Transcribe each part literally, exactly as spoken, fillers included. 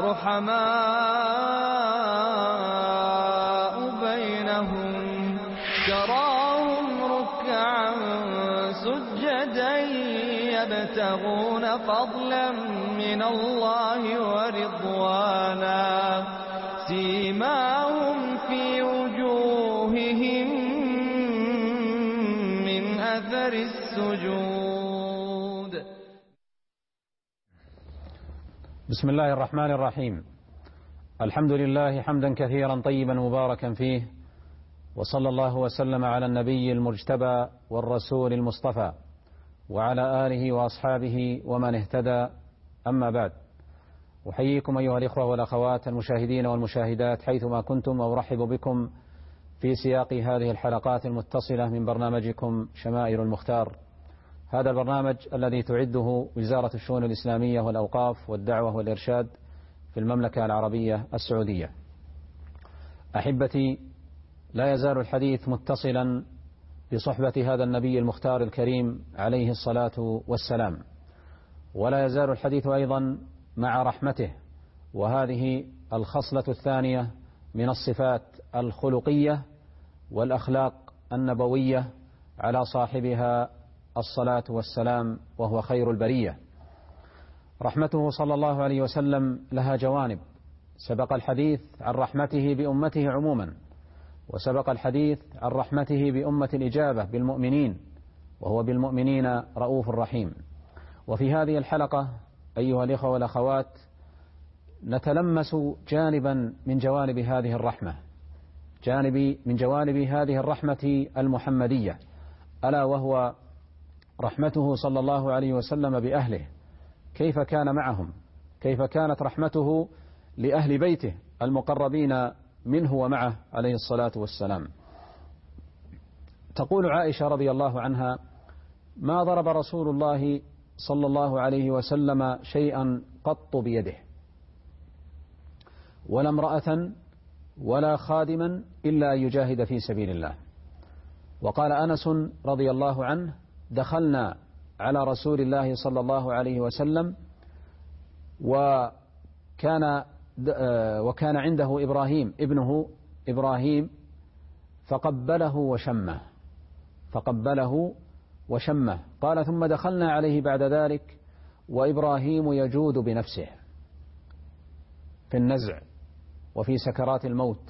رحماء بينهم تراهم ركعا سجدا يبتغون فضلا من الله ورضوانا سيماهم في وجوههم من أثر السجود. بسم الله الرحمن الرحيم. الحمد لله حمدا كثيرا طيبا مباركا فيه، وصلى الله وسلم على النبي المجتبى والرسول المصطفى وعلى آله وأصحابه ومن اهتدى، أما بعد. أحييكم أيها الإخوة والأخوات المشاهدين والمشاهدات حيثما كنتم، وأرحب بكم في سياق هذه الحلقات المتصلة من برنامجكم شمائل المختار، هذا البرنامج الذي تعده وزارة الشؤون الإسلامية والأوقاف والدعوة والإرشاد في المملكة العربية السعودية. أحبتي، لا يزال الحديث متصلا بصحبة هذا النبي المختار الكريم عليه الصلاة والسلام، ولا يزال الحديث أيضا مع رحمته، وهذه الخصلة الثانية من الصفات الخلقية والأخلاق النبوية على صاحبها الصلاة والسلام، وهو خير البرية. رحمته صلى الله عليه وسلم لها جوانب، سبق الحديث عن رحمته بأمته عموما، وسبق الحديث عن رحمته بأمة الإجابة بالمؤمنين، وهو بالمؤمنين رؤوف رحيم. وفي هذه الحلقة أيها الإخوة والأخوات نتلمس جانبا من جوانب هذه الرحمة، جانب من جوانب هذه الرحمة المحمدية، ألا وهو رحمته صلى الله عليه وسلم بأهله، كيف كان معهم، كيف كانت رحمته لأهل بيته المقربين منه ومعه عليه الصلاة والسلام. تقول عائشة رضي الله عنها: ما ضرب رسول الله صلى الله عليه وسلم شيئا قط بيده، ولا امرأة ولا خادما إلا أن يجاهد في سبيل الله. وقال أنس رضي الله عنه: دخلنا على رسول الله صلى الله عليه وسلم وكان وكان عنده إبراهيم ابنه إبراهيم فقبله وشمه فقبله وشمه قال: ثم دخلنا عليه بعد ذلك وإبراهيم يجود بنفسه في النزع وفي سكرات الموت،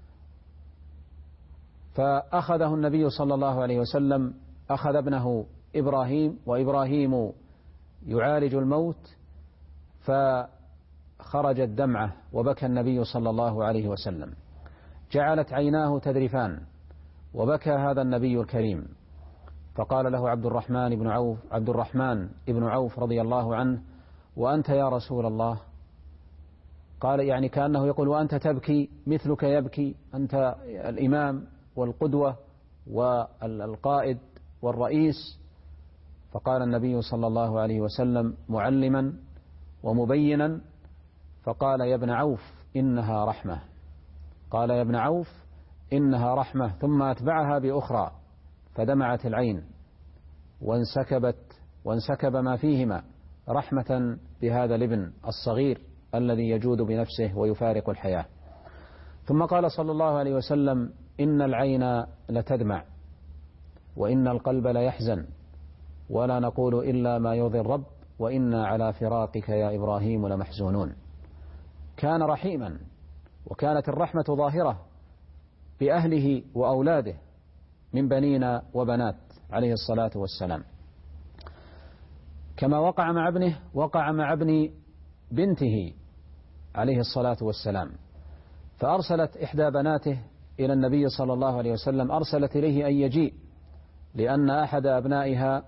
فأخذه النبي صلى الله عليه وسلم، أخذ ابنه إبراهيم وإبراهيم يعالج الموت، فخرجت دمعة وبكى النبي صلى الله عليه وسلم، جعلت عيناه تذرفان، وبكى هذا النبي الكريم. فقال له عبد الرحمن بن عوف عبد الرحمن بن عوف رضي الله عنه: وأنت يا رسول الله؟ قال يعني كأنه يقول: وأنت تبكي مثلك يبكي، أنت الإمام والقدوة والقائد والرئيس. فقال النبي صلى الله عليه وسلم معلما ومبينا، فقال: يا ابن عوف إنها رحمة. قال: يا ابن عوف إنها رحمة، ثم أتبعها بأخرى، فدمعت العين وانسكبت وانسكب ما فيهما رحمة بهذا الابن الصغير الذي يجود بنفسه ويفارق الحياة. ثم قال صلى الله عليه وسلم: إن العين لتدمع وإن القلب ليحزن، ولا نقول إلا ما يرضي الرب، وإنا على فراقك يا إبراهيم لمحزونون. كان رحيما، وكانت الرحمة ظاهرة بأهله وأولاده من بنين وبنات عليه الصلاة والسلام. كما وقع مع ابنه وقع مع ابن بنته عليه الصلاة والسلام، فأرسلت إحدى بناته إلى النبي صلى الله عليه وسلم، أرسلت إليه أن يجيء، لأن أحد أبنائها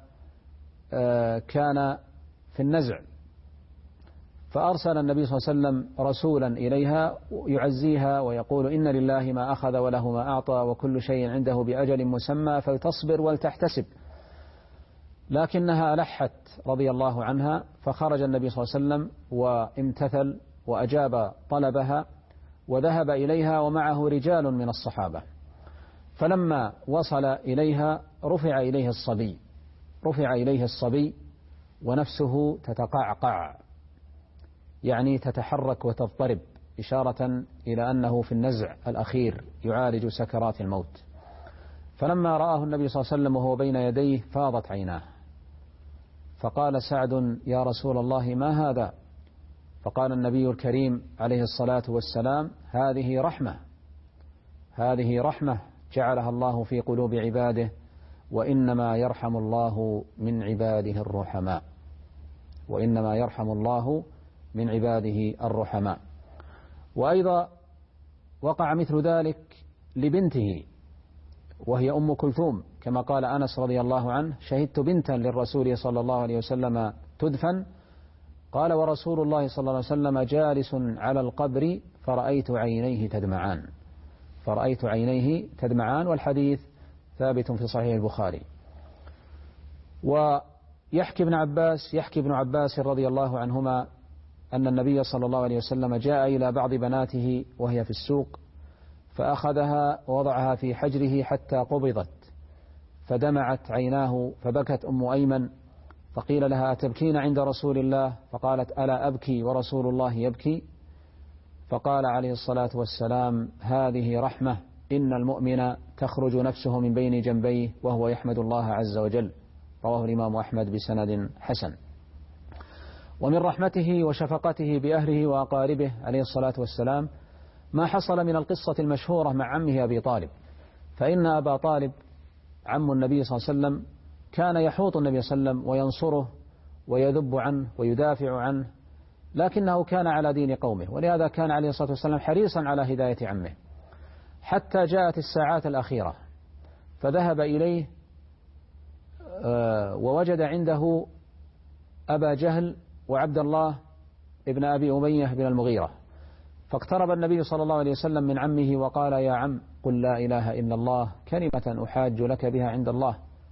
كان في النزع، فأرسل النبي صلى الله عليه وسلم رسولا إليها يعزيها ويقول: إن لله ما أخذ وله ما أعطى وكل شيء عنده بأجل مسمى فلتصبر ولتحتسب. لكنها ألحت رضي الله عنها، فخرج النبي صلى الله عليه وسلم وامتثل وأجاب طلبها وذهب إليها ومعه رجال من الصحابة. فلما وصل إليها رفع إليه الصبي رفع إليه الصبي ونفسه تتقعقع، يعني تتحرك وتضطرب، إشارة إلى أنه في النزع الأخير يعالج سكرات الموت. فلما رآه النبي صلى الله عليه وسلم وهو بين يديه فاضت عيناه، فقال سعد: يا رسول الله ما هذا؟ فقال النبي الكريم عليه الصلاة والسلام: هذه رحمة، هذه رحمة جعلها الله في قلوب عباده، وإنما يرحم الله من عباده الرحماء، وإنما يرحم الله من عباده الرحماء. وأيضا وقع مثل ذلك لبنته وهي أم كلثوم، كما قال أنس رضي الله عنه: شهدت بنتا للرسول صلى الله عليه وسلم تدفن، قال: ورسول الله صلى الله عليه وسلم جالس على القبر فرأيت عينيه تدمعان، فرأيت عينيه تدمعان، والحديث ثابت في صحيح البخاري. ويحكي ابن عباس يحكي ابن عباس رضي الله عنهما أن النبي صلى الله عليه وسلم جاء إلى بعض بناته وهي في السوق، فأخذها ووضعها في حجره حتى قبضت، فدمعت عيناه، فبكت أم أيمن، فقيل لها: أتبكين عند رسول الله؟ فقالت: ألا أبكي ورسول الله يبكي؟ فقال عليه الصلاة والسلام: هذه رحمة، إن المؤمن تخرج نفسه من بين جنبيه وهو يحمد الله عز وجل. رواه الإمام أحمد بسند حسن. ومن رحمته وشفقته بأهله وأقاربه عليه الصلاة والسلام ما حصل من القصة المشهورة مع عمه أبي طالب. فإن أبا طالب عم النبي صلى الله عليه وسلم كان يحوط النبي صلى الله عليه وسلم وينصره ويذب عنه ويدافع عنه، لكنه كان على دين قومه، ولهذا كان عليه الصلاة والسلام حريصا على هداية عمه، حتى جاءت الساعات الأخيرة فذهب إليه ووجد عنده أبا جهل وعبد الله ابن أبي أمية بن المغيرة، فاقترب النبي صلى الله عليه وسلم من عمه وقال: يا عم، قل لا إله إلا الله كلمة أحاج لك بها عند الله.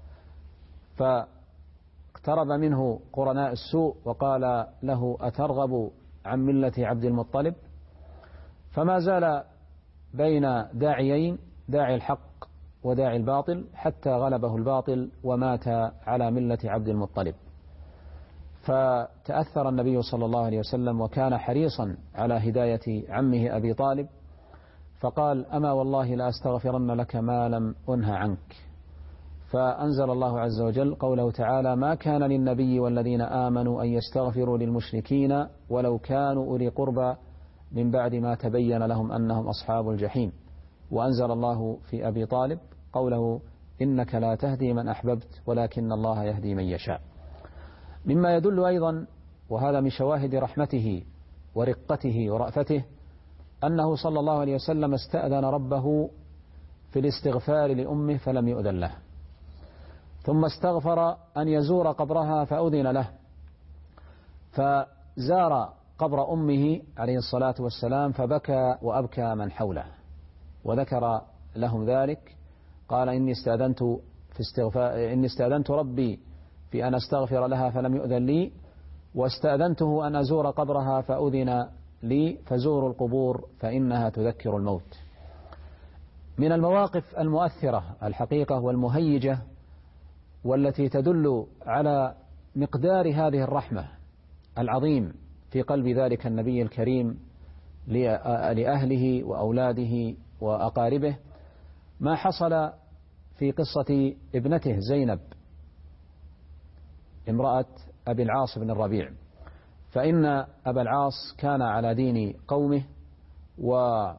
فاقترب منه قرناء السوء وقال له: أترغب عن ملة عبد المطلب؟ فما زال بين داعيين، داعي الحق وداعي الباطل، حتى غلبه الباطل ومات على ملة عبد المطلب. فتأثر النبي صلى الله عليه وسلم وكان حريصا على هداية عمه أبي طالب، فقال: أما والله لأستغفرن لك ما لم أنه عنك. فأنزل الله عز وجل قوله تعالى: ما كان للنبي والذين آمنوا أن يستغفروا للمشركين ولو كانوا أولي قربى من بعد ما تبين لهم أنهم أصحاب الجحيم. وأنزل الله في أبي طالب قوله: إنك لا تهدي من أحببت ولكن الله يهدي من يشاء. مما يدل أيضا، وهذا من شواهد رحمته ورقته ورأفته، أنه صلى الله عليه وسلم استأذن ربه في الاستغفار لأمه فلم يؤذن له، ثم استغفر أن يزور قبرها فأذن له، فزار قبر أمه عليه الصلاة والسلام فبكى وأبكى من حوله، وذكر لهم ذلك. قال: إني استأذنت في استغفار إني استأذنت ربي في أن أستغفر لها فلم يؤذن لي، واستأذنته أن أزور قبرها فأذن لي، فزوروا القبور فإنها تذكر الموت. من المواقف المؤثرة الحقيقة والمهيجة والتي تدل على مقدار هذه الرحمة العظيم في قلب ذلك النبي الكريم لأهله وأولاده وأقاربه ما حصل في قصة ابنته زينب امرأة أبي العاص بن الربيع. فإن أبا العاص كان على دين قومه، وبعث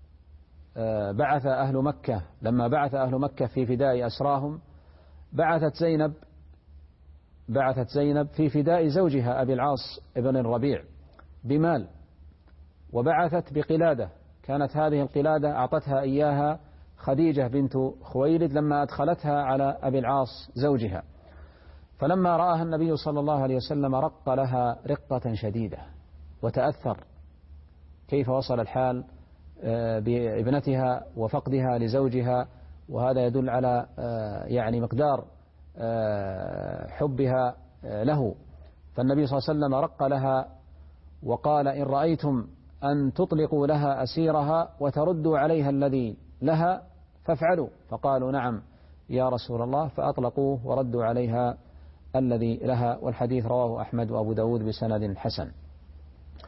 أهل مكة لما بعث أهل مكة في فداء أسراهم بعثت زينب بعثت زينب في فداء زوجها أبي العاص بن الربيع بمال، وبعثت بقلادة، كانت هذه القلادة أعطتها إياها خديجة بنت خويلد لما أدخلتها على أبي العاص زوجها. فلما رآها النبي صلى الله عليه وسلم رق لها رقة شديدة وتأثر كيف وصل الحال بابنتها وفقدها لزوجها، وهذا يدل على يعني مقدار حبها له. فالنبي صلى الله عليه وسلم رق لها وقال: إن رأيتم أن تطلقوا لها أسيرها وتردوا عليها الذي لها فافعلوا. فقالوا: نعم يا رسول الله، فأطلقوه وردوا عليها الذي لها. والحديث رواه أحمد وأبو داود بسند حسن.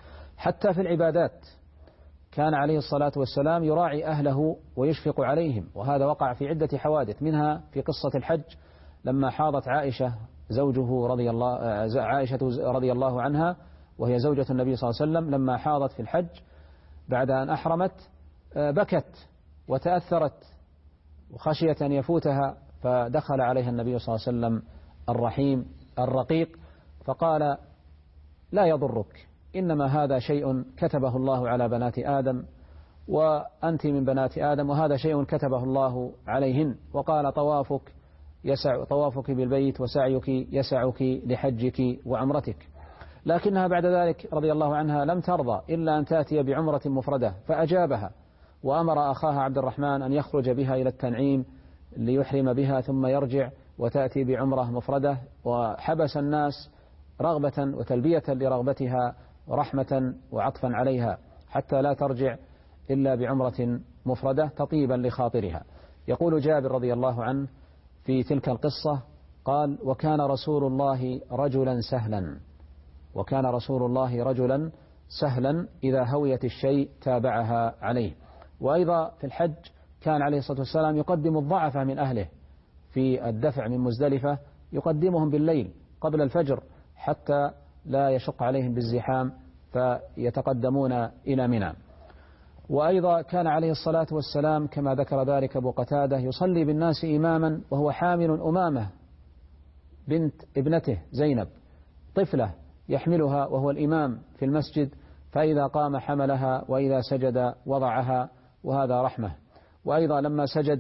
حتى في العبادات كان عليه الصلاة والسلام يراعي أهله ويشفق عليهم، وهذا وقع في عدة حوادث، منها في قصة الحج لما حاضت عائشة زوجه رضي الله عائشة رضي الله عنها وهي زوجة النبي صلى الله عليه وسلم، لما حاضت في الحج بعد أن أحرمت بكت وتأثرت وخشية أن يفوتها، فدخل عليها النبي صلى الله عليه وسلم الرحيم الرقيق فقال: لا يضرك، إنما هذا شيء كتبه الله على بنات آدم وأنت من بنات آدم، وهذا شيء كتبه الله عليهن. وقال: طوافك يسع طوافك بالبيت وسعيك يسعك لحجك وعمرتك. لكنها بعد ذلك رضي الله عنها لم ترضى إلا أن تأتي بعمرة مفردة، فأجابها وأمر أخاها عبد الرحمن أن يخرج بها إلى التنعيم ليحرم بها ثم يرجع وتأتي بعمرة مفردة، وحبس الناس رغبة وتلبية لرغبتها ورحمة وعطفا عليها حتى لا ترجع إلا بعمرة مفردة تطيبا لخاطرها. يقول جابر رضي الله عنه في تلك القصة قال: وكان رسول الله رجلا سهلا وكان رسول الله رجلا سهلا إذا هويت الشيء تابعها عليه. وأيضا في الحج كان عليه الصلاة والسلام يقدم الضعفة من أهله في الدفع من مزدلفة، يقدمهم بالليل قبل الفجر حتى لا يشق عليهم بالزحام فيتقدمون إلى منى. وأيضا كان عليه الصلاة والسلام كما ذكر ذلك أبو قتادة يصلي بالناس إماما وهو حامل أمامة بنت ابنته زينب طفلة يحملها وهو الإمام في المسجد، فإذا قام حملها وإذا سجد وضعها، وهذا رحمة. وأيضا لما سجد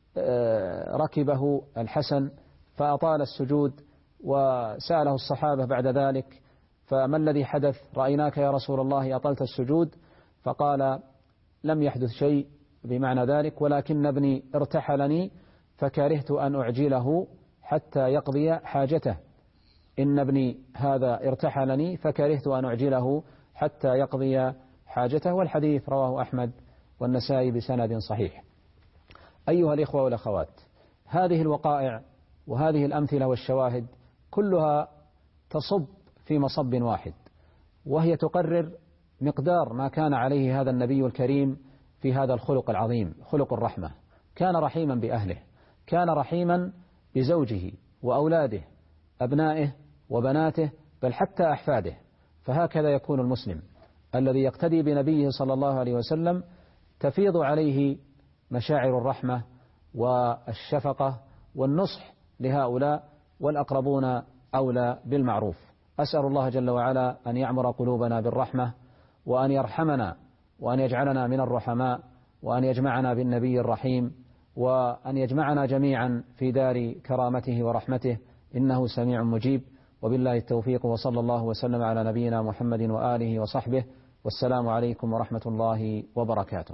ركبه الحسن فأطال السجود، وسأله الصحابة بعد ذلك: فما الذي حدث؟ رأيناك يا رسول الله أطلت السجود. فقال: لم يحدث شيء بمعنى ذلك، ولكن ابني ارتحلني فكرهت أن أعجله حتى يقضي حاجته. إن ابني هذا ارتحلني فكرهت أن أعجله حتى يقضي حاجته. والحديث رواه أحمد والنسائي بسند صحيح. أيها الإخوة والأخوات، هذه الوقائع وهذه الأمثلة والشواهد كلها تصب في مصب واحد، وهي تقرر مقدار ما كان عليه هذا النبي الكريم في هذا الخلق العظيم، خلق الرحمة. كان رحيما بأهله، كان رحيما بزوجه وأولاده أبنائه وبناته، بل حتى أحفاده. فهكذا يكون المسلم الذي يقتدي بنبيه صلى الله عليه وسلم تفيض عليه مشاعر الرحمة والشفقة والنصح لهؤلاء، والأقربون أولى بالمعروف. أسأل الله جل وعلا أن يعمر قلوبنا بالرحمة، وأن يرحمنا، وأن يجعلنا من الرحماء، وأن يجمعنا بالنبي الرحيم، وأن يجمعنا جميعا في دار كرامته ورحمته، إنه سميع مجيب. وبالله التوفيق، وصلى الله وسلم على نبينا محمد وآله وصحبه، والسلام عليكم ورحمة الله وبركاته.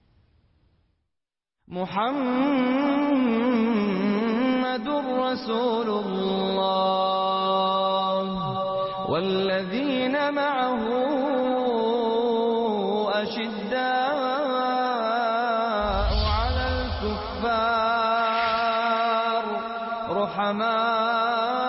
محمد رسول الله والذين معه أشداء على الكفار رحماء